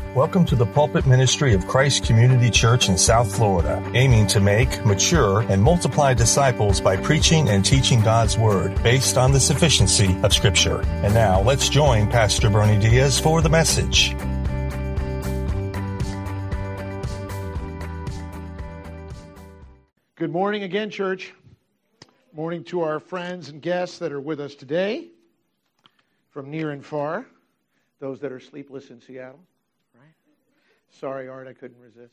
Welcome to the pulpit ministry of Christ Community Church in South Florida, aiming to make, mature, and multiply disciples by preaching and teaching God's Word based on the sufficiency of Scripture. And now, let's join Pastor Bernie Diaz for the message. Good morning again, church. Morning to our friends and guests that are with us today from near and far, those that are sleepless in Seattle. Sorry, Art, I couldn't resist.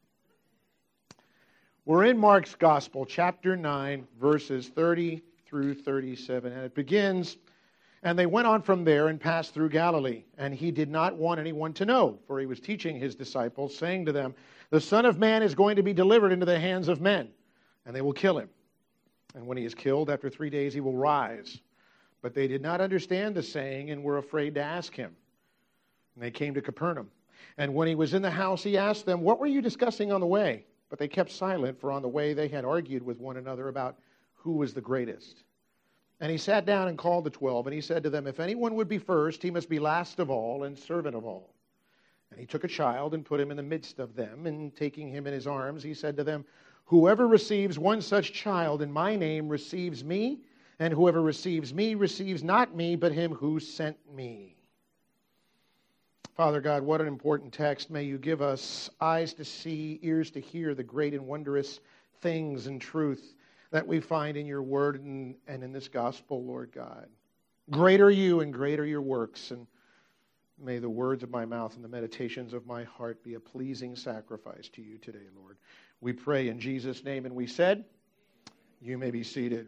We're in Mark's Gospel, chapter 9, verses 30 through 37. And it begins, "And they went on from there and passed through Galilee. And he did not want anyone to know, for he was teaching his disciples, saying to them, 'The Son of Man is going to be delivered into the hands of men, and they will kill him. And when he is killed, after 3 days he will rise.' But they did not understand the saying and were afraid to ask him. And they came to Capernaum. And when he was in the house, he asked them, 'What were you discussing on the way?' But they kept silent, for on the way they had argued with one another about who was the greatest. And he sat down and called the 12, and he said to them, 'If anyone would be first, he must be last of all and servant of all.' And he took a child and put him in the midst of them, and taking him in his arms, he said to them, 'Whoever receives one such child in my name receives me, and whoever receives me receives not me, but him who sent me.'" Father God, what an important text. May you give us eyes to see, ears to hear the great and wondrous things and truth that we find in your word and in this gospel, Lord God. Great are you and great are your works, and may the words of my mouth and the meditations of my heart be a pleasing sacrifice to you today, Lord. We pray in Jesus' name, and we said, you may be seated.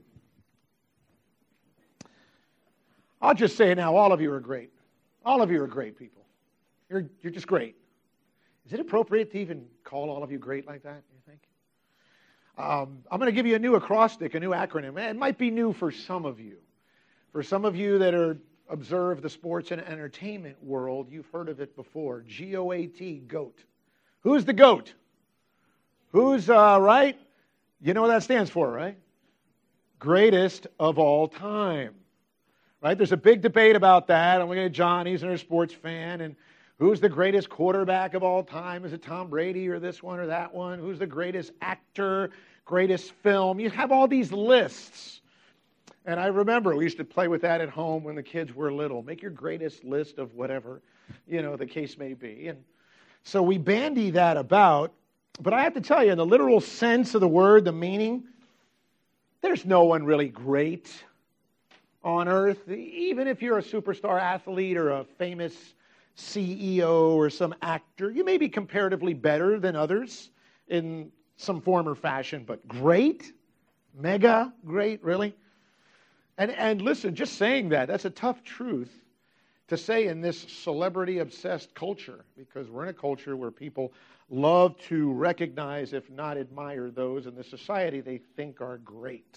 I'll just say it now, all of you are great. All of you are great people. You're just great. Is it appropriate to even call all of you great like that, you think? I'm going to give you a new acrostic, a new acronym. It might be new for some of you. For some of you that observe the sports and entertainment world, you've heard of it before. GOAT, GOAT. Who's the GOAT? Who's, right? You know what that stands for, right? Greatest of all time. Right? There's a big debate about that. I'm looking at John, he's a sports fan, and who's the greatest quarterback of all time? Is it Tom Brady or this one or that one? Who's the greatest actor, greatest film? You have all these lists. And I remember we used to play with that at home when the kids were little. Make your greatest list of whatever, the case may be. And so we bandy that about. But I have to tell you, in the literal sense of the word, the meaning, there's no one really great on earth. Even if you're a superstar athlete or a famous CEO or some actor, you may be comparatively better than others in some form or fashion, but great? Mega great, really? And listen, just saying that's a tough truth to say in this celebrity-obsessed culture, because we're in a culture where people love to recognize, if not admire, those in the society they think are great.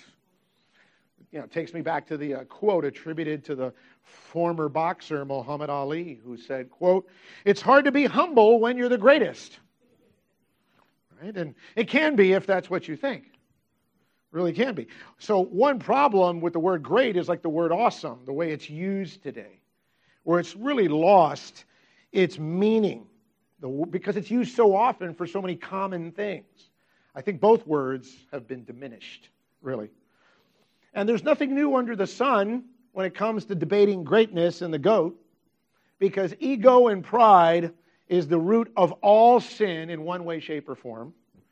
It takes me back to the quote attributed to the former boxer Muhammad Ali, who said, quote, "It's hard to be humble when you're the greatest." Right? And it can be if that's what you think. It really can be. So one problem with the word great is like the word awesome, the way it's used today, where it's really lost its meaning because it's used so often for so many common things. I think both words have been diminished, really. And there's nothing new under the sun when it comes to debating greatness and the GOAT, because ego and pride is the root of all sin in one way, shape, or form.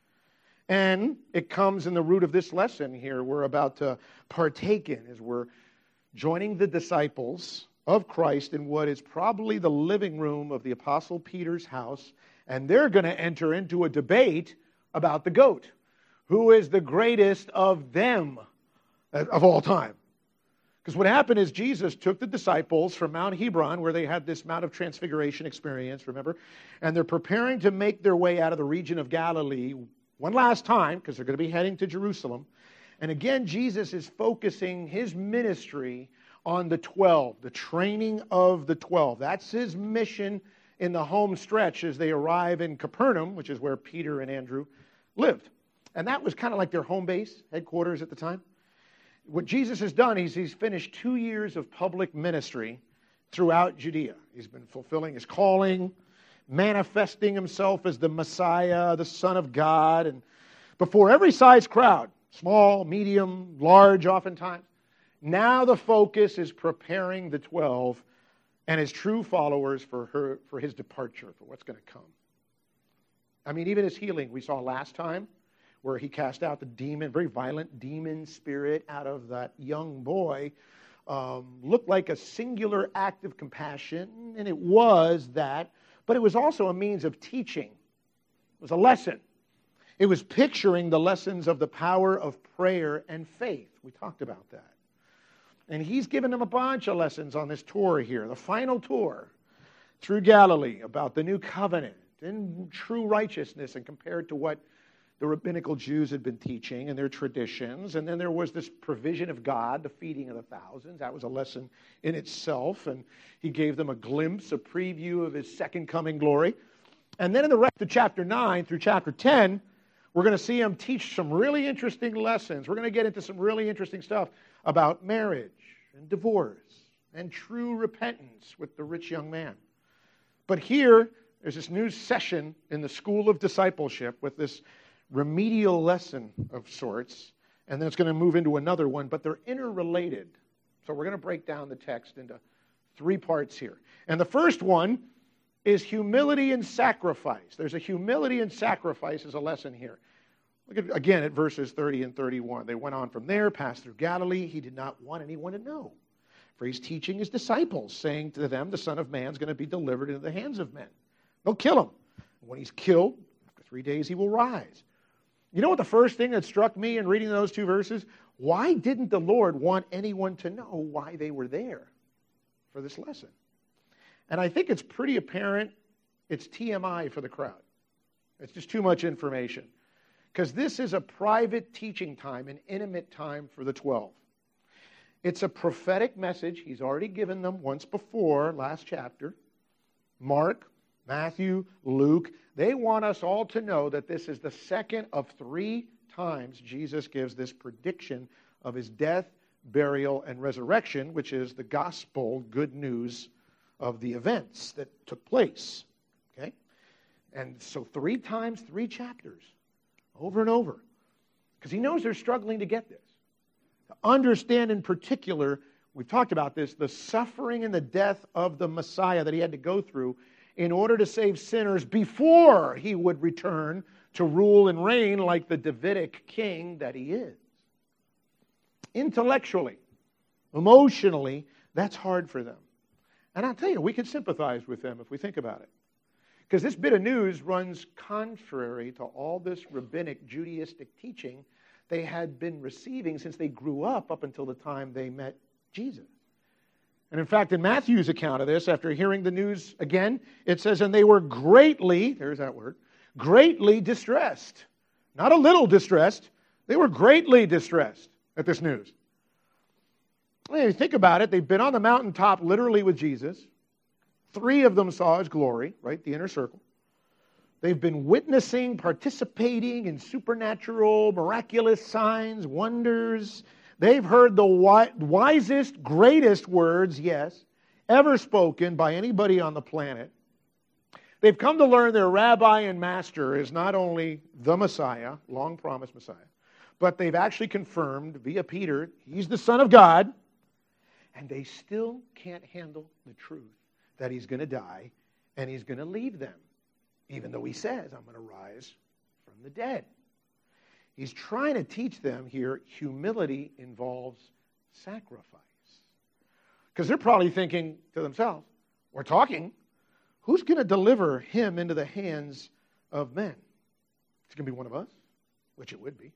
And it comes in the root of this lesson here we're about to partake in as we're joining the disciples of Christ in what is probably the living room of the Apostle Peter's house, and they're going to enter into a debate about the GOAT. Who is the greatest of them? Of all time. Because what happened is Jesus took the disciples from Mount Hebron, where they had this Mount of Transfiguration experience, remember? And they're preparing to make their way out of the region of Galilee one last time, because they're going to be heading to Jerusalem. And again, Jesus is focusing his ministry on the 12, the training of the 12. That's his mission in the home stretch as they arrive in Capernaum, which is where Peter and Andrew lived. And that was kind of like their home base, headquarters at the time. What Jesus has done is he's finished 2 years of public ministry throughout Judea. He's been fulfilling his calling, manifesting himself as the Messiah, the Son of God, and before every size crowd, small, medium, large oftentimes. Now the focus is preparing the 12 and his true followers for his departure, for what's going to come. I mean, even his healing we saw last time, where he cast out the demon, very violent demon spirit out of that young boy, looked like a singular act of compassion, and it was that, but it was also a means of teaching. It was a lesson. It was picturing the lessons of the power of prayer and faith. We talked about that. And he's given them a bunch of lessons on this tour here, the final tour through Galilee, about the new covenant and true righteousness, and compared to what the rabbinical Jews had been teaching and their traditions. And then there was this provision of God, the feeding of the thousands. That was a lesson in itself. And he gave them a glimpse, a preview of his second coming glory. And then in the rest of chapter 9 through chapter 10, we're going to see him teach some really interesting lessons. We're going to get into some really interesting stuff about marriage and divorce and true repentance with the rich young man. But here, there's this new session in the school of discipleship with this remedial lesson of sorts, and then it's going to move into another one, but they're interrelated. So we're going to break down the text into 3 parts here. And the first one is humility and sacrifice. There's a humility and sacrifice as a lesson here. Look again at verses 30 and 31. They went on from there, passed through Galilee. He did not want anyone to know, for he's teaching his disciples, saying to them, the Son of Man is going to be delivered into the hands of men. They'll kill him. When he's killed, after 3 days he will rise. You know what the first thing that struck me in reading those 2 verses? Why didn't the Lord want anyone to know why they were there for this lesson? And I think it's pretty apparent it's TMI for the crowd. It's just too much information. Because this is a private teaching time, an intimate time for the 12. It's a prophetic message he's already given them once before, last chapter. Mark, Matthew, Luke, they want us all to know that this is the second of 3 times Jesus gives this prediction of his death, burial, and resurrection, which is the gospel, good news of the events that took place. Okay? And so 3 times, 3 chapters, over and over. Because he knows they're struggling to get this. To understand in particular, we've talked about this, the suffering and the death of the Messiah that he had to go through in order to save sinners before he would return to rule and reign like the Davidic king that he is. Intellectually, emotionally, that's hard for them. And I'll tell you, we can sympathize with them if we think about it. Because this bit of news runs contrary to all this rabbinic Judaistic teaching they had been receiving since they grew up until the time they met Jesus. And in fact, in Matthew's account of this, after hearing the news again, it says, and they were greatly, there's that word, greatly distressed. Not a little distressed. They were greatly distressed at this news. When you think about it, they've been on the mountaintop literally with Jesus. 3 of them saw his glory, right, the inner circle. They've been witnessing, participating in supernatural, miraculous signs, wonders. They've heard the wisest, greatest words, yes, ever spoken by anybody on the planet. They've come to learn their rabbi and master is not only the Messiah, long-promised Messiah, but they've actually confirmed via Peter, he's the Son of God, and they still can't handle the truth that he's going to die and he's going to leave them, even though he says, I'm going to rise from the dead. He's trying to teach them here humility involves sacrifice. Because they're probably thinking to themselves, or talking, who's going to deliver him into the hands of men? It's going to be one of us, which it would be.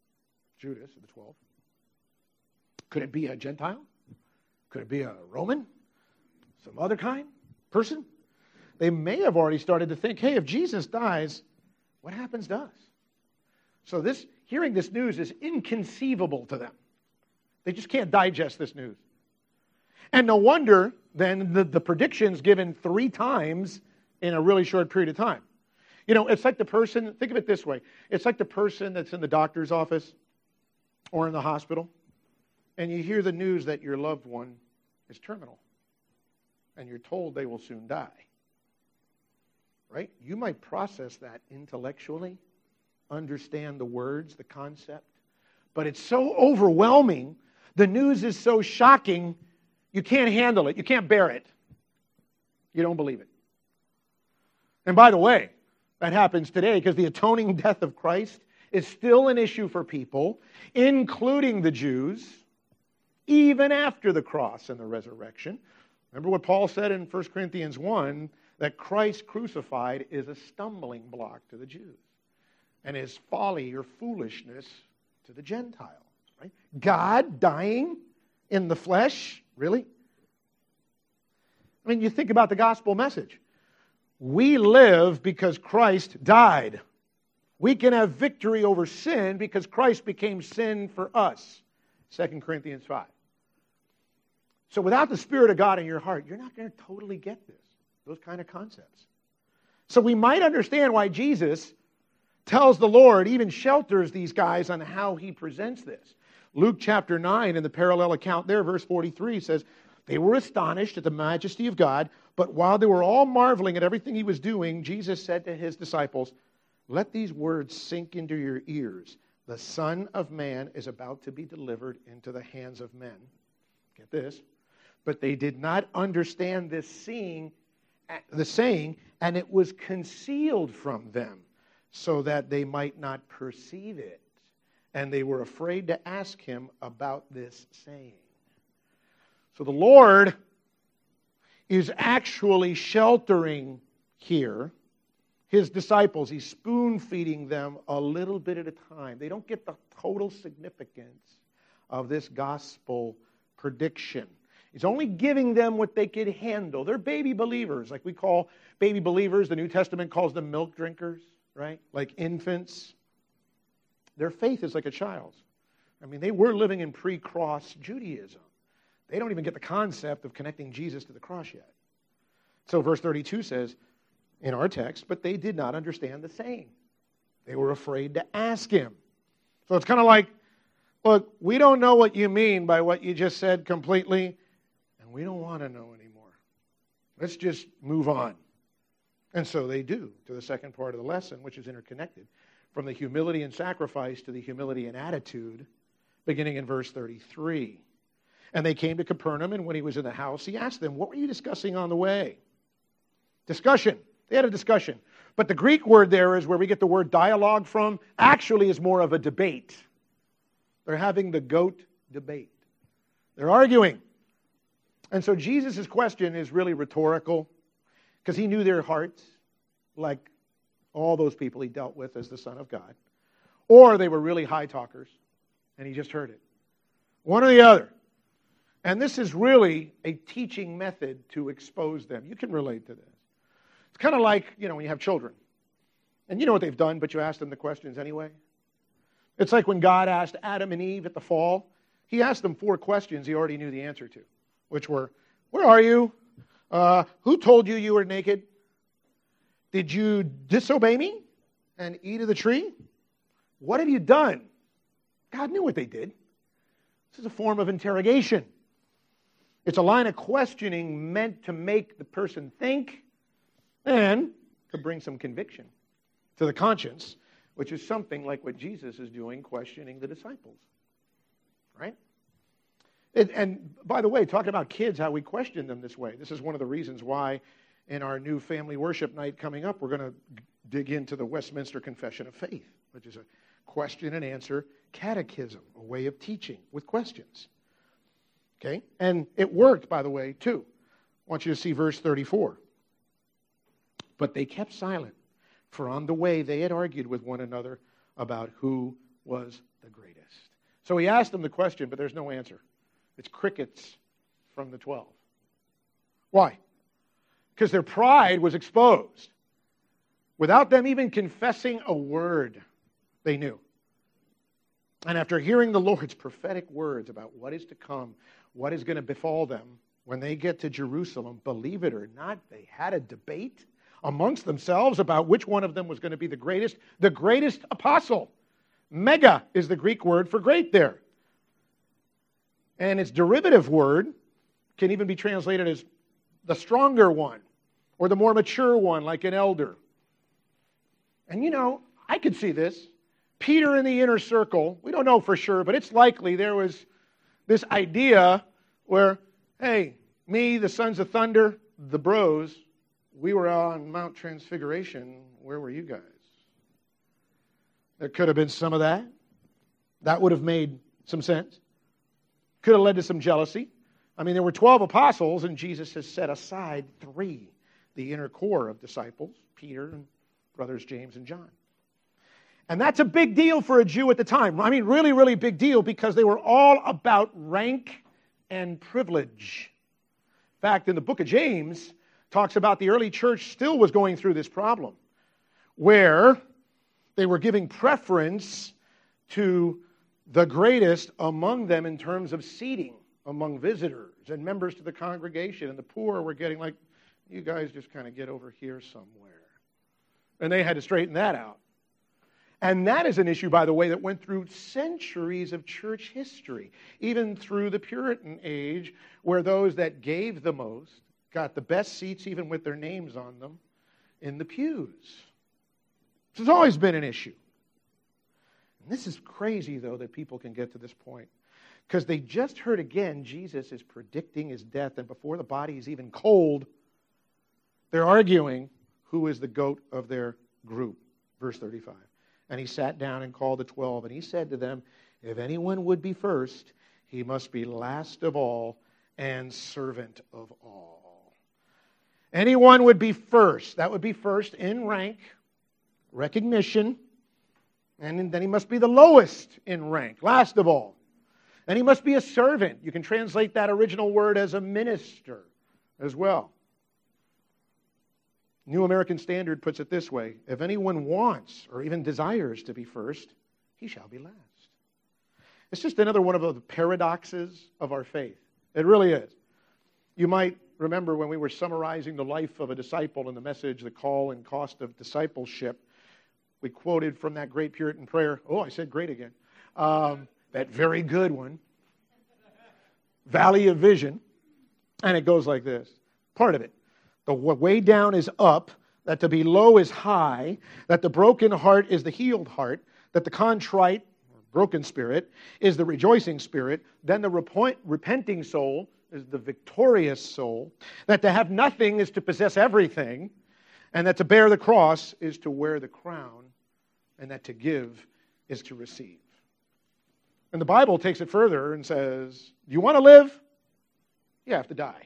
Judas of the 12. Could it be a Gentile? Could it be a Roman? Some other kind? Person? They may have already started to think, hey, if Jesus dies, what happens to us? So hearing this news is inconceivable to them. They just can't digest this news. And no wonder, then, the predictions given 3 times in a really short period of time. You know, it's like the person, think of it this way. It's like the person that's in the doctor's office or in the hospital, and you hear the news that your loved one is terminal, and you're told they will soon die. right? You might process that intellectually, understand the words, the concept, but it's so overwhelming, the news is so shocking, you can't handle it, you can't bear it. You don't believe it. And by the way, that happens today because the atoning death of Christ is still an issue for people, including the Jews, even after the cross and the resurrection. Remember what Paul said in 1 Corinthians 1, that Christ crucified is a stumbling block to the Jews and is folly or foolishness to the Gentiles. Right? God dying in the flesh, really? I mean, you think about the gospel message. We live because Christ died. We can have victory over sin because Christ became sin for us. 2 Corinthians 5. So without the Spirit of God in your heart, you're not going to totally get this, those kind of concepts. So we might understand why Jesus tells the Lord, even shelters these guys on how he presents this. Luke chapter 9, in the parallel account there, verse 43 says, they were astonished at the majesty of God, but while they were all marveling at everything he was doing, Jesus said to his disciples, let these words sink into your ears. The Son of Man is about to be delivered into the hands of men. Get this. But they did not understand the saying, and it was concealed from them, so that they might not perceive it. And they were afraid to ask him about this saying. So the Lord is actually sheltering here his disciples. He's spoon-feeding them a little bit at a time. They don't get the total significance of this gospel prediction. He's only giving them what they could handle. They're baby believers, like we call baby believers. The New Testament calls them milk drinkers, right? Like infants. Their faith is like a child's. I mean, they were living in pre-cross Judaism. They don't even get the concept of connecting Jesus to the cross yet. So verse 32 says, in our text, but they did not understand the saying. They were afraid to ask him. So it's kind of like, look, we don't know what you mean by what you just said completely, and we don't want to know anymore. Let's just move on. And so they do to the second part of the lesson, which is interconnected, from the humility and sacrifice to the humility and attitude, beginning in verse 33. And they came to Capernaum, and when he was in the house, he asked them, what were you discussing on the way? Discussion. They had a discussion. But the Greek word there is where we get the word dialogue from, actually is more of a debate. They're having the goat debate. They're arguing. And so Jesus' question is really rhetorical because he knew their hearts, like all those people he dealt with as the Son of God. Or they were really high talkers, and he just heard it. One or the other. And this is really a teaching method to expose them. You can relate to this. It's kind of like, when you have children. And you know what they've done, but you ask them the questions anyway. It's like when God asked Adam and Eve at the fall. He asked them 4 questions he already knew the answer to, which were, where are you? Who told you you were naked? Did you disobey me and eat of the tree? What have you done? God knew what they did. This is a form of interrogation. It's a line of questioning meant to make the person think and to bring some conviction to the conscience, which is something like what Jesus is doing, questioning the disciples. Right? And by the way, talking about kids, how we question them this way. This is one of the reasons why in our new family worship night coming up, we're going to dig into the Westminster Confession of Faith, which is a question and answer catechism, a way of teaching with questions. Okay? And it worked, by the way, too. I want you to see verse 34. But they kept silent, for on the way they had argued with one another about who was the greatest. So he asked them the question, but there's no answer. It's crickets from the 12. Why? Because their pride was exposed. Without them even confessing a word, they knew. And after hearing the Lord's prophetic words about what is to come, what is going to befall them, when they get to Jerusalem, believe it or not, they had a debate amongst themselves about which one of them was going to be the greatest apostle. Mega is the Greek word for great there. And its derivative word can even be translated as the stronger one, or the more mature one, like an elder. And I could see this. Peter in the inner circle, we don't know for sure, but it's likely there was this idea where, hey, me, the Sons of Thunder, the bros, we were on Mount Transfiguration. Where were you guys? There could have been some of that. That would have made some sense. Could have led to some jealousy. I mean, there were 12 apostles, and Jesus has set aside 3, the inner core of disciples, Peter and brothers James and John. And that's a big deal for a Jew at the time. I mean, really, really big deal, because they were all about rank and privilege. In fact, in the book of James, talks about the early church still was going through this problem, where they were giving preference to the greatest among them in terms of seating among visitors and members to the congregation. And the poor were getting like, you guys just kind of get over here somewhere. And they had to straighten that out. And that is an issue, by the way, that went through centuries of church history, even through the Puritan age, where those that gave the most got the best seats, even with their names on them, in the pews. This has always been an issue. And this is crazy, though, that people can get to this point, because they just heard again Jesus is predicting his death, and before the body is even cold, they're arguing who is the goat of their group. Verse 35. And he sat down and called the 12, and he said to them, if anyone would be first, he must be last of all and servant of all. Anyone would be first. That would be first in rank, recognition, and then he must be the lowest in rank, last of all. And he must be a servant. You can translate that original word as a minister as well. New American Standard puts it this way: if anyone wants or even desires to be first, he shall be last. It's just another one of the paradoxes of our faith. It really is. You might remember when we were summarizing the life of a disciple in the message, The Call and Cost of Discipleship, we quoted from that great Puritan prayer. Oh, I said great again. That very good one. Valley of Vision. And it goes like this. Part of it. The way down is up, that to be low is high, that the broken heart is the healed heart, that the contrite, or broken spirit, is the rejoicing spirit, then the repenting soul is the victorious soul, that to have nothing is to possess everything, and that to bear the cross is to wear the crown, and that to give is to receive. And the Bible takes it further and says, you want to live? You have to die.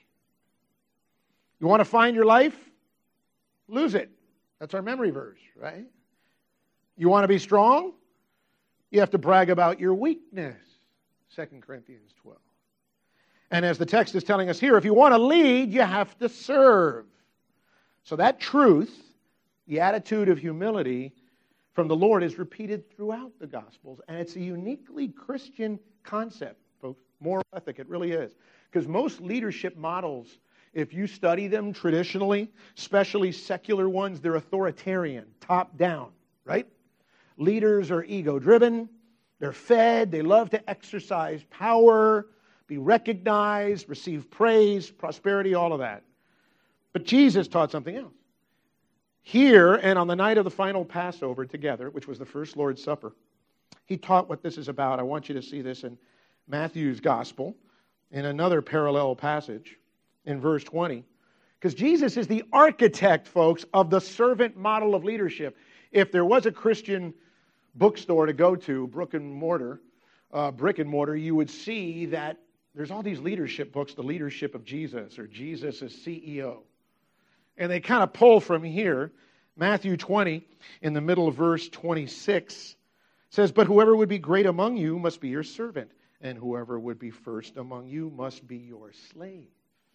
You want to find your life? Lose it. That's our memory verse, right? You want to be strong? You have to brag about your weakness. 2 Corinthians 12. And as the text is telling us here, if you want to lead, you have to serve. So that truth, the attitude of humility from the Lord, is repeated throughout the Gospels. And it's a uniquely Christian concept, folks. Moral ethic, it really is. Because most leadership models, if you study them traditionally, especially secular ones, they're authoritarian, top-down, right? Leaders are ego-driven, they're fed, they love to exercise power, be recognized, receive praise, prosperity, all of that. But Jesus taught something else. Here, and on the night of the final Passover together, which was the first Lord's Supper, he taught what this is about. I want you to see this in Matthew's Gospel, in another parallel passage, in verse 20. Because Jesus is the architect, folks, of the servant model of leadership. If there was a Christian bookstore to go to, brick and mortar, you would see that there's all these leadership books, the leadership of Jesus, or Jesus as CEO. And they kind of pull from here. Matthew 20, in the middle of verse 26, says, but whoever would be great among you must be your servant, and whoever would be first among you must be your slave.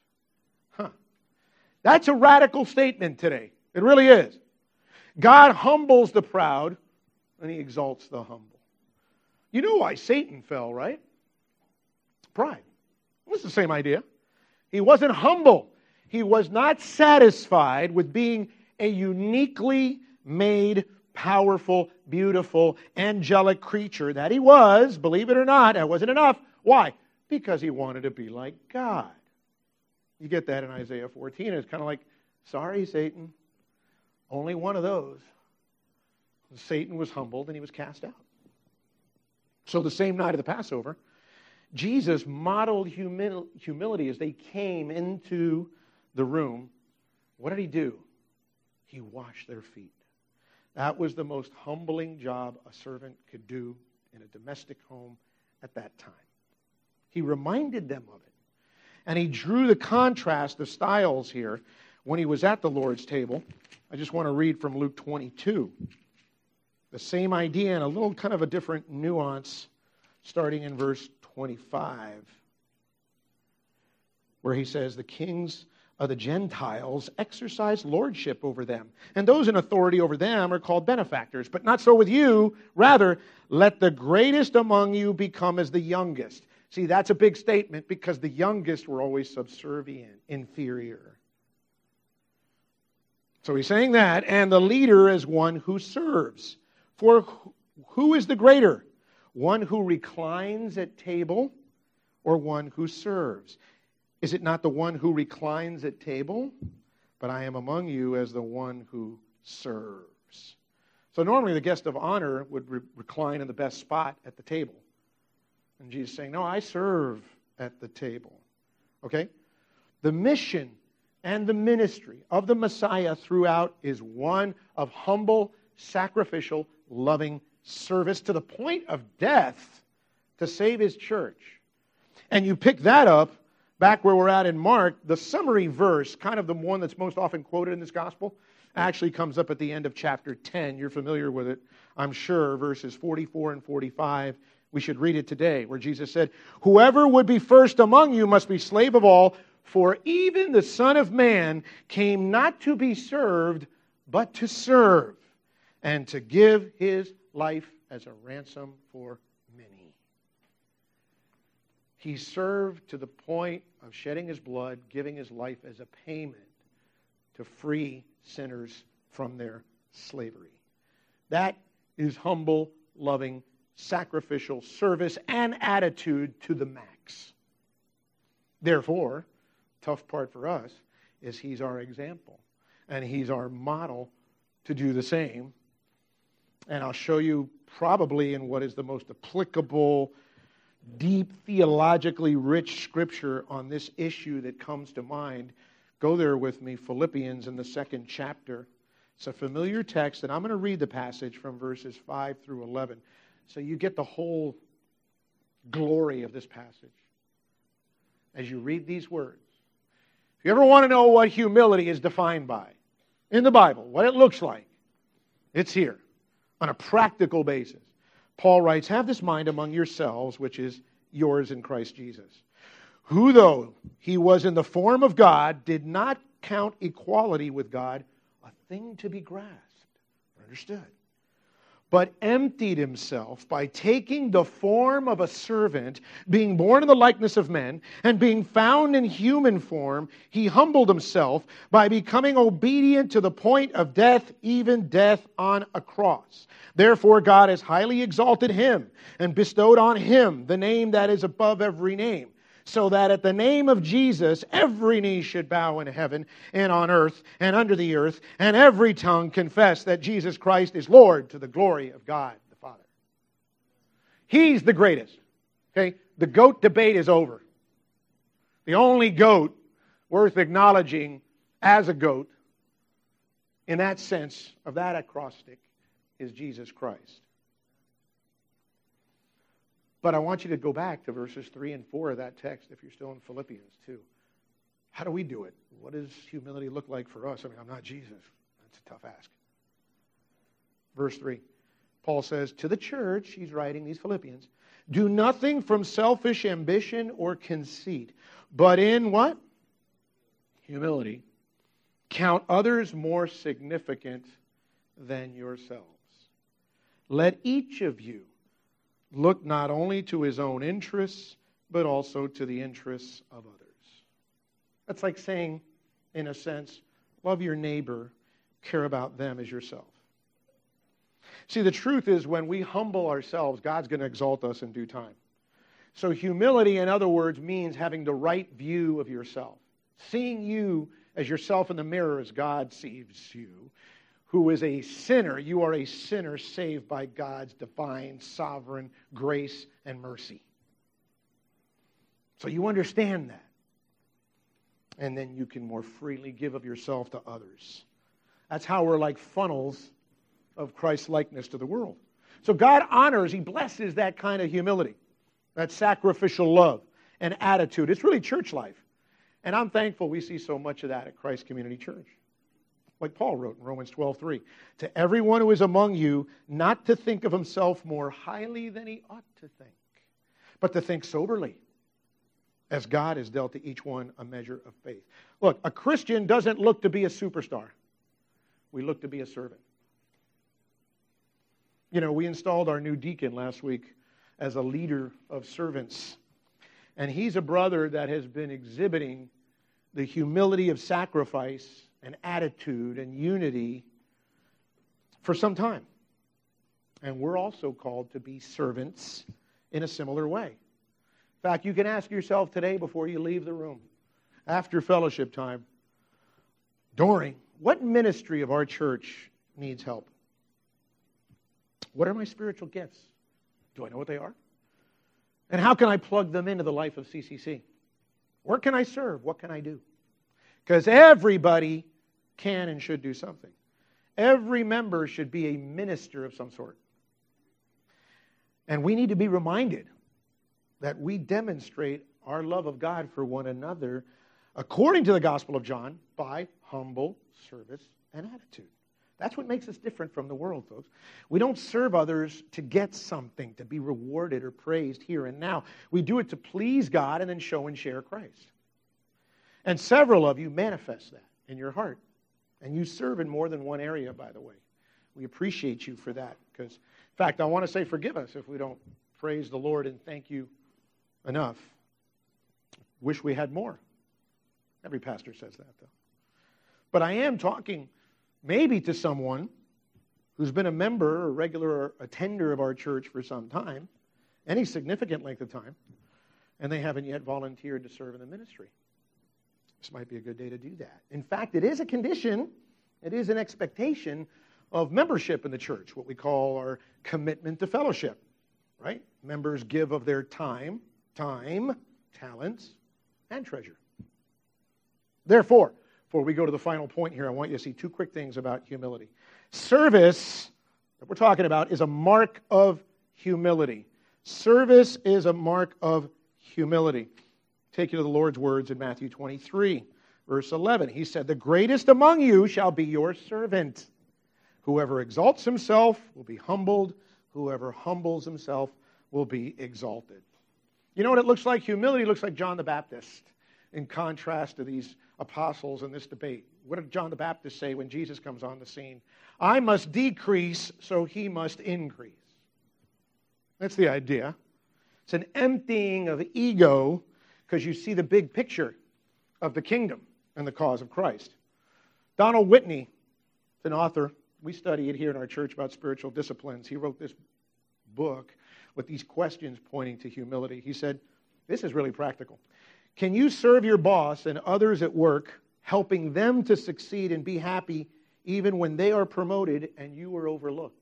That's a radical statement today. It really is. God humbles the proud, and he exalts the humble. You know why Satan fell, right? Pride. It was the same idea. He wasn't humble. He was not satisfied with being a uniquely made, powerful, beautiful, angelic creature that he was. Believe it or not, that wasn't enough. Why? Because he wanted to be like God. You get that in Isaiah 14. It's kind of like Sorry, Satan. Only one of those. Satan was humbled and he was cast out. So the same night of the Passover, Jesus modeled humility as they came into the room. What did he do? He washed their feet. That was the most humbling job a servant could do in a domestic home at that time. He reminded them of it. And he drew the contrast of styles here when he was at the Lord's table. I just want to read from Luke 22. The same idea and a little kind of a different nuance starting in verse 25, where he says, the kings of the Gentiles exercise lordship over them, and those in authority over them are called benefactors. But not so with you. Rather, let the greatest among you become as the youngest. See, that's a big statement because the youngest were always subservient, inferior. So he's saying that, and the leader is one who serves. For who is the greater? One who reclines at table or one who serves? Is it not the one who reclines at table? But I am among you as the one who serves. So normally the guest of honor would recline in the best spot at the table. And Jesus is saying, no, I serve at the table. Okay? The mission and the ministry of the Messiah throughout is one of humble, sacrificial, loving service to the point of death to save his church. And you pick that up back where we're at in Mark, the summary verse, kind of the one that's most often quoted in this gospel, actually comes up at the end of chapter 10. You're familiar with it, I'm sure, verses 44 and 45. We should read it today, where Jesus said, whoever would be first among you must be slave of all, for even the Son of Man came not to be served, but to serve, and to give his life as a ransom for many. He served to the point of shedding his blood, giving his life as a payment to free sinners from their slavery. That is humble, loving, sacrificial service and attitude to the max. Therefore, tough part for us is he's our example, and he's our model to do the same. And I'll show you probably in what is the most applicable, deep, theologically rich scripture on this issue that comes to mind. Go there with me, Philippians in the 2nd chapter. It's a familiar text, and I'm going to read the passage from verses 5 through 11. So you get the whole glory of this passage as you read these words. If you ever want to know what humility is defined by in the Bible, what it looks like, it's here on a practical basis. Paul writes, have this mind among yourselves, which is yours in Christ Jesus, who though he was in the form of God, did not count equality with God a thing to be grasped, understood, but emptied himself by taking the form of a servant, being born in the likeness of men, and being found in human form, he humbled himself by becoming obedient to the point of death, even death on a cross. Therefore God has highly exalted him and bestowed on him the name that is above every name, so that at the name of Jesus every knee should bow in heaven and on earth and under the earth, and every tongue confess that Jesus Christ is Lord to the glory of God the Father. He's the greatest. Okay? The goat debate is over. The only goat worth acknowledging as a goat in that sense of that acrostic is Jesus Christ. But I want you to go back to verses 3 and 4 of that text if you're still in Philippians 2. How do we do it? What does humility look like for us? I mean, I'm not Jesus. That's a tough ask. Verse 3. Paul says, to the church, he's writing these Philippians, do nothing from selfish ambition or conceit, but in what? Humility. Count others more significant than yourselves. Let each of you look not only to his own interests, but also to the interests of others. That's like saying, in a sense, love your neighbor, care about them as yourself. See, the truth is when we humble ourselves, God's going to exalt us in due time. So humility, in other words, means having the right view of yourself. Seeing you as yourself in the mirror as God sees you, who is a sinner. You are a sinner saved by God's divine, sovereign grace and mercy. So you understand that. And then you can more freely give of yourself to others. That's how we're like funnels of Christ's likeness to the world. So God honors, He blesses that kind of humility, that sacrificial love and attitude. It's really church life. And I'm thankful we see so much of that at Christ Community Church. Like Paul wrote in Romans 12:3, to everyone who is among you, not to think of himself more highly than he ought to think, but to think soberly, as God has dealt to each one a measure of faith. Look, a Christian doesn't look to be a superstar. We look to be a servant. You know, we installed our new deacon last week as a leader of servants. And he's a brother that has been exhibiting the humility of sacrifice and attitude and unity for some time. And we're also called to be servants in a similar way. In fact, you can ask yourself today before you leave the room, after fellowship time, during, what ministry of our church needs help? What are my spiritual gifts? Do I know what they are? And how can I plug them into the life of CCC? Where can I serve? What can I do? Because everybody can and should do something. Every member should be a minister of some sort. And we need to be reminded that we demonstrate our love of God for one another according to the Gospel of John by humble service and attitude. That's what makes us different from the world, folks. We don't serve others to get something, to be rewarded or praised here and now. We do it to please God and then show and share Christ. And several of you manifest that in your heart. And you serve in more than one area, by the way. We appreciate you for that. Because, in fact, I want to say forgive us if we don't praise the Lord and thank you enough. Wish we had more. Every pastor says that, though. But I am talking maybe to someone who's been a member or regular attender of our church for some time, any significant length of time, and they haven't yet volunteered to serve in the ministry. This might be a good day to do that. In fact, it is a condition, it is an expectation of membership in the church, what we call our commitment to fellowship, right? Members give of their time, talents, and treasure. Therefore, before we go to the final point here, I want you to see two quick things about humility. Service, that we're talking about, is a mark of humility. Service is a mark of humility. Take you to the Lord's words in Matthew 23, verse 11. He said, the greatest among you shall be your servant. Whoever exalts himself will be humbled. Whoever humbles himself will be exalted. You know what it looks like? Humility looks like John the Baptist in contrast to these apostles in this debate. What did John the Baptist say when Jesus comes on the scene? I must decrease so he must increase. That's the idea. It's an emptying of ego because you see the big picture of the kingdom and the cause of Christ. Donald Whitney, an author, we study it here in our church about spiritual disciplines. He wrote this book with these questions pointing to humility. He said, this is really practical. Can you serve your boss and others at work, helping them to succeed and be happy even when they are promoted and you are overlooked?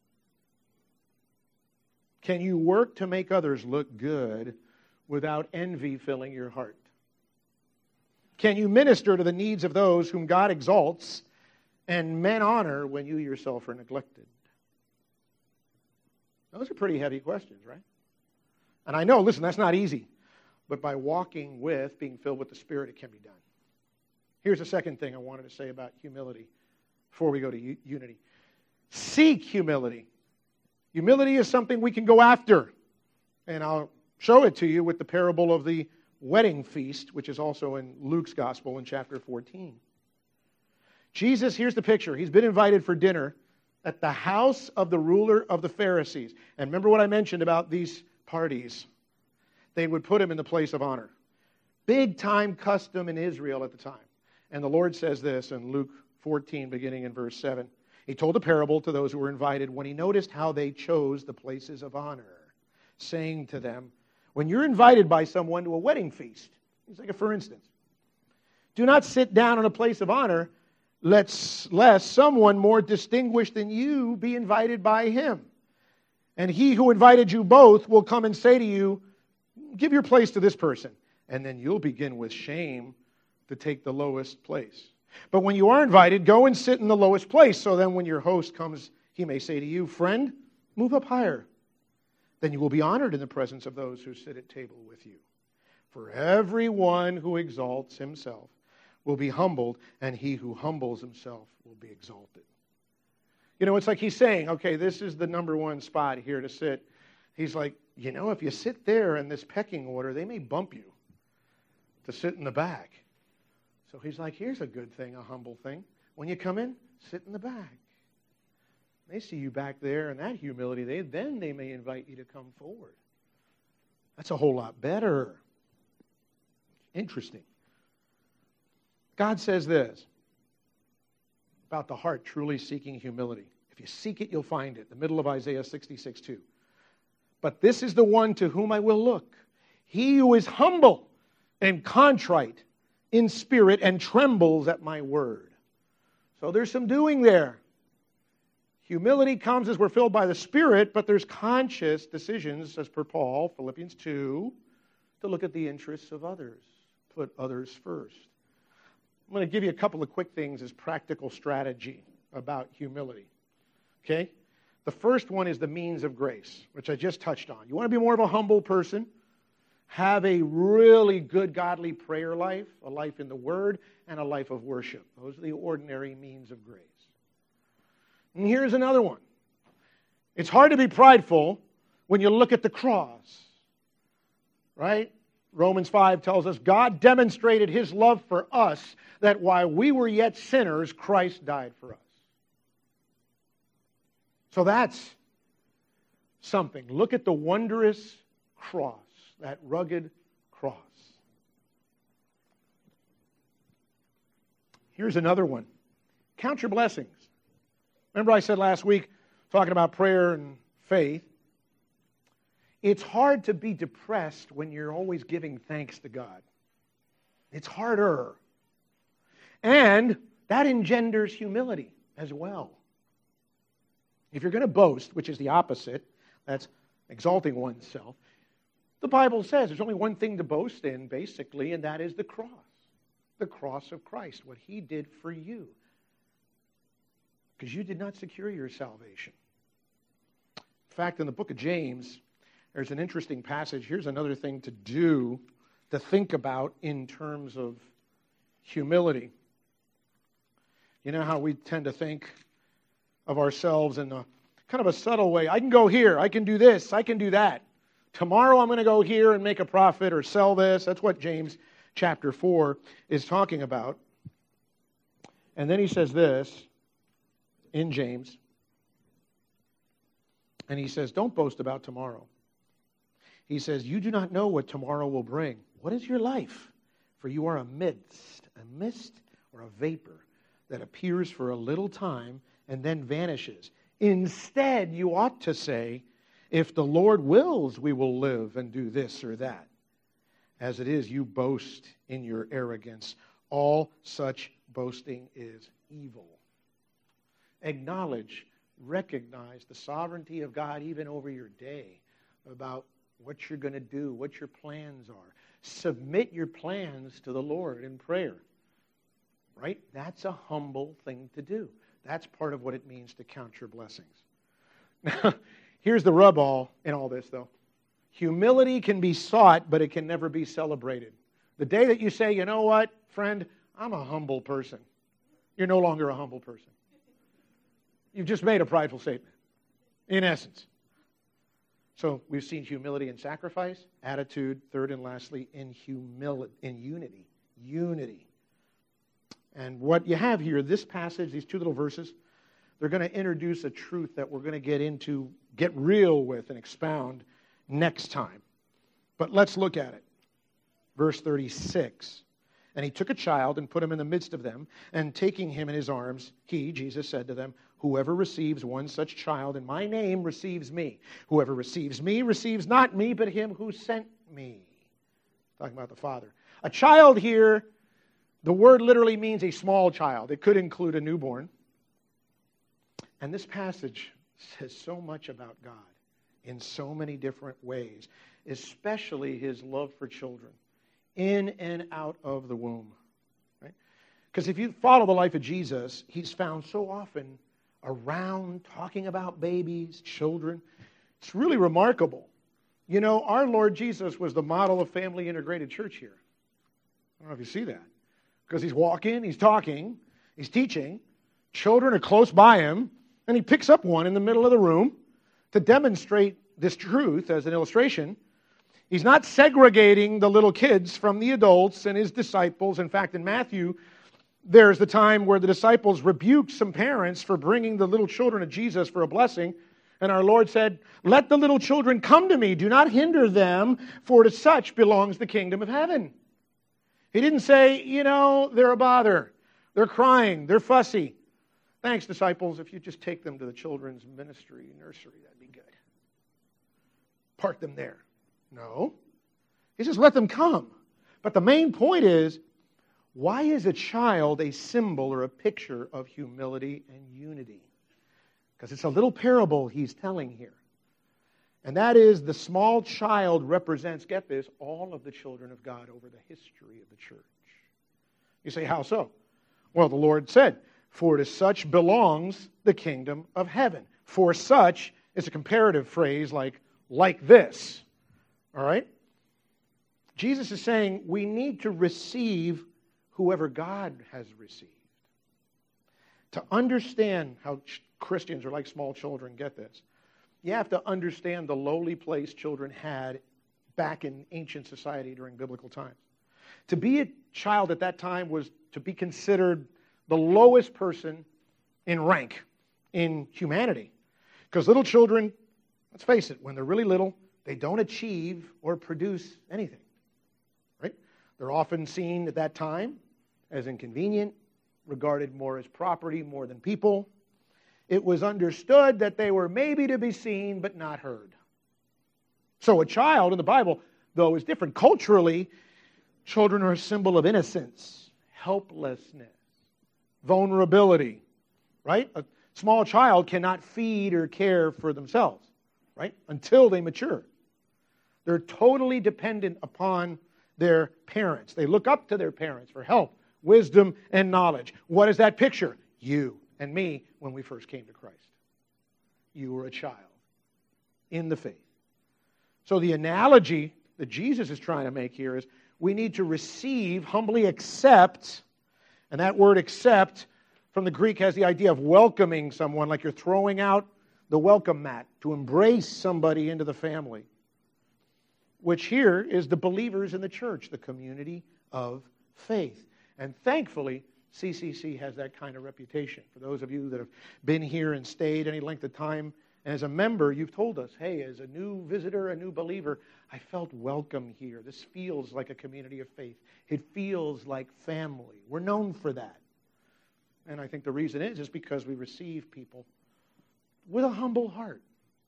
Can you work to make others look good without envy filling your heart? Can you minister to the needs of those whom God exalts and men honor when you yourself are neglected? Those are pretty heavy questions, right? And I know, listen, that's not easy. But by walking with, being filled with the Spirit, it can be done. Here's the second thing I wanted to say about humility before we go to unity. Seek humility. Humility is something we can go after. And I'll show it to you with the parable of the wedding feast, which is also in Luke's Gospel in chapter 14. Jesus, here's the picture. He's been invited for dinner at the house of the ruler of the Pharisees. And remember what I mentioned about these parties. They would put him in the place of honor. Big time custom in Israel at the time. And the Lord says this in Luke 14, beginning in verse 7. He told a parable to those who were invited when he noticed how they chose the places of honor, saying to them, when you're invited by someone to a wedding feast, it's like a for instance, Do not sit down in a place of honor, lest someone more distinguished than you be invited by him. And he who invited you both will come and say to you, give your place to this person. And then you'll begin with shame to take the lowest place. But when you are invited, go and sit in the lowest place. So then when your host comes, he may say to you, friend, move up higher. Then you will be honored in the presence of those who sit at table with you. For everyone who exalts himself will be humbled, and he who humbles himself will be exalted. You know, it's like he's saying, okay, this is the number one spot here to sit. He's like, you know, if you sit there in this pecking order, they may bump you to sit in the back. So he's like, here's a good thing, a humble thing. When you come in, sit in the back. They see you back there in that humility, then they may invite you to come forward. That's a whole lot better. Interesting. God says this about the heart truly seeking humility. If you seek it, you'll find it. The middle of Isaiah 66:2. But this is the one to whom I will look. He who is humble and contrite in spirit and trembles at my word. So there's some doing there. Humility comes as we're filled by the Spirit, but there's conscious decisions, as per Paul, Philippians 2, to look at the interests of others, put others first. I'm going to give you a couple of quick things as practical strategy about humility. Okay? The first one is the means of grace, which I just touched on. You want to be more of a humble person? Have a really good godly prayer life, a life in the Word, and a life of worship. Those are the ordinary means of grace. And here's another one. It's hard to be prideful when you look at the cross. Right? Romans 5 tells us God demonstrated His love for us, that while we were yet sinners, Christ died for us. So that's something. Look at the wondrous cross, that rugged cross. Here's another one. Count your blessings. Remember I said last week, talking about prayer and faith, it's hard to be depressed when you're always giving thanks to God. It's harder. And that engenders humility as well. If you're going to boast, which is the opposite, that's exalting oneself, the Bible says there's only one thing to boast in, basically, and that is the cross. The cross of Christ, what He did for you. Because you did not secure your salvation. In fact, in the book of James, there's an interesting passage. Here's another thing to do, to think about in terms of humility. You know how we tend to think of ourselves in a kind of a subtle way. I can go here, I can do this, I can do that. Tomorrow I'm going to go here and make a profit or sell this. That's what James chapter 4 is talking about. And then he says this in James. And he says, don't boast about tomorrow. He says, you do not know what tomorrow will bring. What is your life? For you are a mist or a vapor that appears for a little time and then vanishes. Instead, you ought to say, if the Lord wills, we will live and do this or that. As it is, you boast in your arrogance. All such boasting is evil. Acknowledge, recognize the sovereignty of God even over your day, about what you're going to do, what your plans are. Submit your plans to the Lord in prayer. Right? That's a humble thing to do. That's part of what it means to count your blessings. Now, here's the rub all in all this, though. Humility can be sought, but it can never be celebrated. The day that you say, you know what, friend, I'm a humble person, you're no longer a humble person. You've just made a prideful statement, in essence. So we've seen humility and sacrifice, attitude, third and lastly, in unity. Unity. And what you have here, this passage, these two little verses, they're going to introduce a truth that we're going to get into, get real with and expound next time. But let's look at it. Verse 36. And he took a child and put him in the midst of them, and taking him in his arms, he, Jesus, said to them, whoever receives one such child in my name receives me. Whoever receives me receives not me, but him who sent me. Talking about the Father. A child here The word literally means a small child. It could include a newborn. And this passage says so much about God in so many different ways, especially his love for children in and out of the womb. Right? Because if you follow the life of Jesus, he's found so often around talking about babies, children. It's really remarkable. You know, our Lord Jesus was the model of family integrated church here. I don't know if you see that. Because he's walking, he's talking, he's teaching. Children are close by him, and he picks up one in the middle of the room to demonstrate this truth as an illustration. He's not segregating the little kids from the adults and his disciples. In fact, in Matthew, there's the time where the disciples rebuked some parents for bringing the little children to Jesus for a blessing. And our Lord said, "Let the little children come to me. Do not hinder them, for to such belongs the kingdom of heaven." He didn't say, you know, they're a bother. They're crying. They're fussy. Thanks, disciples. If you just take them to the children's ministry, nursery, that'd be good. Park them there. No. He says, let them come. But the main point is, why is a child a symbol or a picture of humility and unity? Because it's a little parable he's telling here. And that is, the small child represents, get this, all of the children of God over the history of the church. You say, how so? Well, the Lord said, "For to such belongs the kingdom of heaven." For such is a comparative phrase like this. All right? Jesus is saying we need to receive whoever God has received. To understand how Christians are like small children, get this. You have to understand the lowly place children had back in ancient society during biblical times. To be a child at that time was to be considered the lowest person in rank in humanity. Because little children, let's face it, when they're really little, they don't achieve or produce anything. Right? They're often seen at that time as inconvenient, regarded more as property more than people. It was understood that they were maybe to be seen but not heard. So a child in the Bible, though, is different. Culturally, children are a symbol of innocence, helplessness, vulnerability, right? A small child cannot feed or care for themselves, right? Until they mature. They're totally dependent upon their parents. They look up to their parents for help, wisdom, and knowledge. What is that picture? You and me when we first came to Christ. You were a child in the faith. So the analogy that Jesus is trying to make here is we need to receive, humbly accept, and that word accept from the Greek has the idea of welcoming someone, like you're throwing out the welcome mat to embrace somebody into the family, which here is the believers in the church, the community of faith. And thankfully, CCC has that kind of reputation. For those of you that have been here and stayed any length of time, and as a member, you've told us, hey, as a new visitor, a new believer, I felt welcome here. This feels like a community of faith. It feels like family. We're known for that. And I think the reason is because we receive people with a humble heart.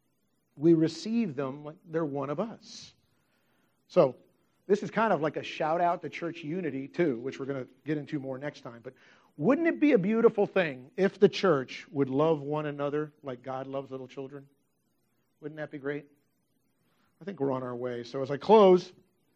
We receive them like they're one of us. So, this is kind of like a shout out to church unity too, which we're going to get into more next time. But wouldn't it be a beautiful thing if the church would love one another like God loves little children? Wouldn't that be great? I think we're on our way. So as I close,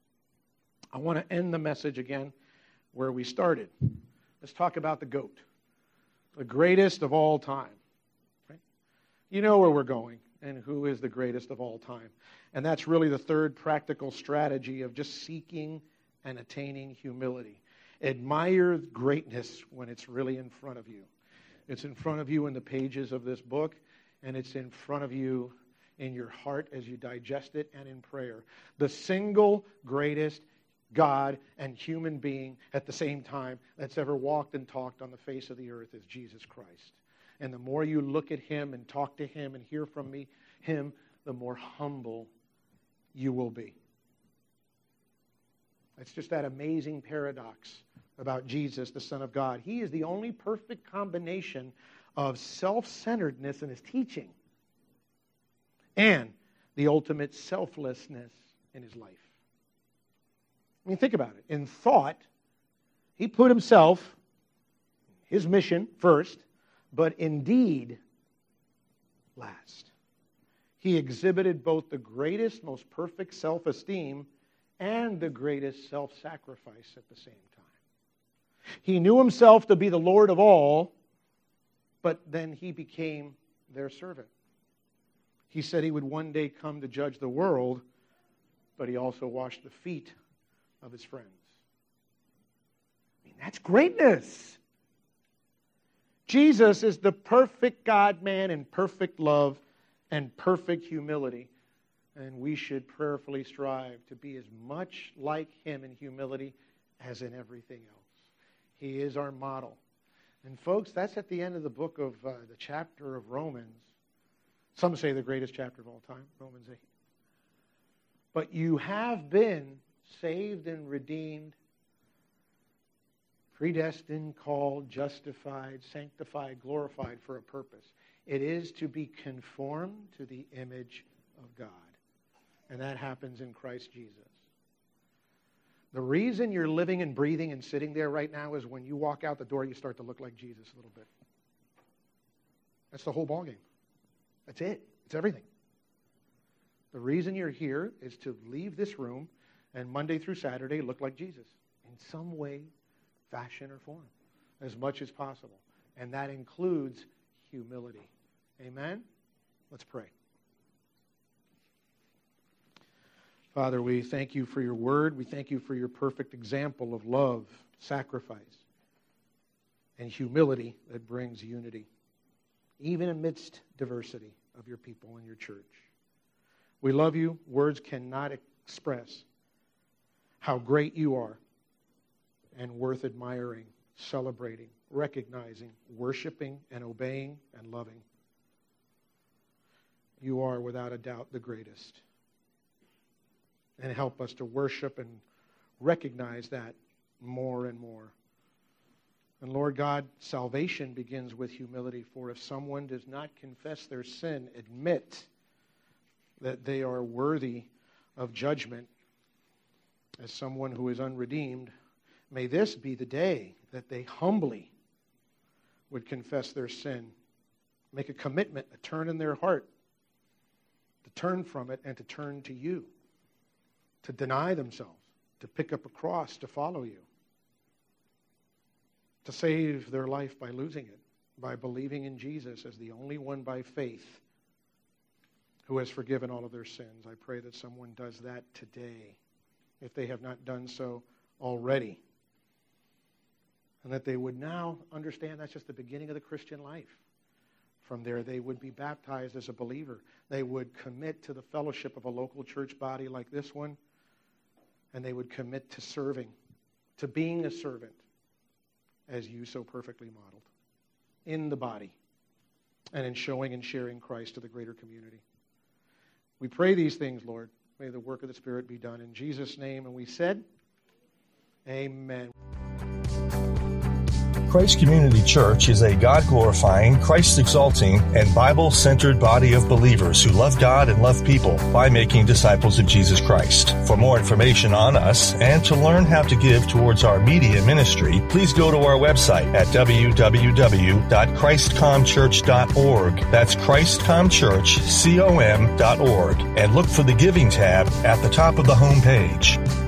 I want to end the message again where we started. Let's talk about the GOAT, the greatest of all time. Right? You know where we're going and who is the greatest of all time. And that's really the third practical strategy of just seeking and attaining humility. Admire greatness when it's really in front of you. It's in front of you in the pages of this book, and it's in front of you in your heart as you digest it and in prayer. The single greatest God and human being at the same time that's ever walked and talked on the face of the earth is Jesus Christ. And the more you look at him and talk to him and hear from him, the more humble you will be. It's just that amazing paradox about Jesus, the Son of God. He is the only perfect combination of self-centeredness in his teaching and the ultimate selflessness in his life. I mean, think about it. In thought, He put himself, his mission first, but indeed last. He exhibited both the greatest, most perfect self-esteem and the greatest self-sacrifice at the same time. He knew himself to be the Lord of all, but then he became their servant. He said he would one day come to judge the world, but he also washed the feet of his friends. I mean, that's greatness. Jesus is the perfect God-man in perfect love and perfect humility. And we should prayerfully strive to be as much like him in humility as in everything else. He is our model. And folks, that's at the end of the book of the chapter of Romans. Some say the greatest chapter of all time, Romans 8. But you have been saved and redeemed, predestined, called, justified, sanctified, glorified for a purpose. It is to be conformed to the image of God. And that happens in Christ Jesus. The reason you're living and breathing and sitting there right now is when you walk out the door, you start to look like Jesus a little bit. That's the whole ballgame. That's it. It's everything. The reason you're here is to leave this room and Monday through Saturday look like Jesus in some way, fashion, or form, as much as possible. And that includes humility. Amen? Let's pray. Father, we thank you for your word. We thank you for your perfect example of love, sacrifice, and humility that brings unity, even amidst diversity of your people and your church. We love you. Words cannot express how great you are and worth admiring, celebrating, recognizing, worshiping, and obeying and loving. You are, without a doubt, the greatest. And help us to worship and recognize that more and more. And Lord God, salvation begins with humility. For if someone does not confess their sin, admit that they are worthy of judgment as someone who is unredeemed, may this be the day that they humbly would confess their sin, make a commitment, a turn in their heart, to turn from it and to turn to you, to deny themselves, to pick up a cross, to follow you, to save their life by losing it, by believing in Jesus as the only one by faith who has forgiven all of their sins. I pray that someone does that today, if they have not done so already. And that they would now understand that's just the beginning of the Christian life. From there, they would be baptized as a believer. They would commit to the fellowship of a local church body like this one. And they would commit to serving, to being a servant, as you so perfectly modeled, in the body, and in showing and sharing Christ to the greater community. We pray these things, Lord. May the work of the Spirit be done in Jesus' name. And we said, amen. Christ Community Church is a God-glorifying, Christ-exalting, and Bible-centered body of believers who love God and love people by making disciples of Jesus Christ. For more information on us and to learn how to give towards our media ministry, please go to our website at www.christcomchurch.org. That's christcomchurch.com.org, and look for the Giving tab at the top of the home page.